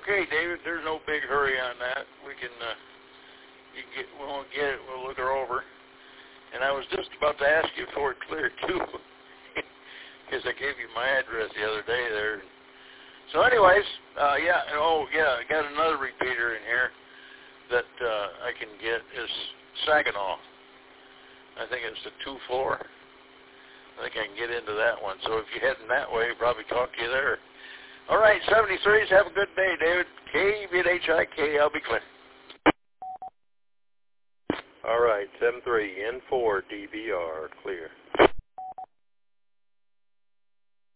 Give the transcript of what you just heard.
Okay, David, there's no big hurry on that. We can, we'll get it, we'll look her over. And I was just about to ask you for it clear, too, because I gave you my address the other day there. So anyways, I got another repeater in here that I can get is Saginaw. I think it's the 2-4. I think I can get into that one. So if you're heading that way, probably talk to you there. All right, 73s, have a good day, David. KVHIK, I'll be clear. All right, 73, N4, DVR, clear.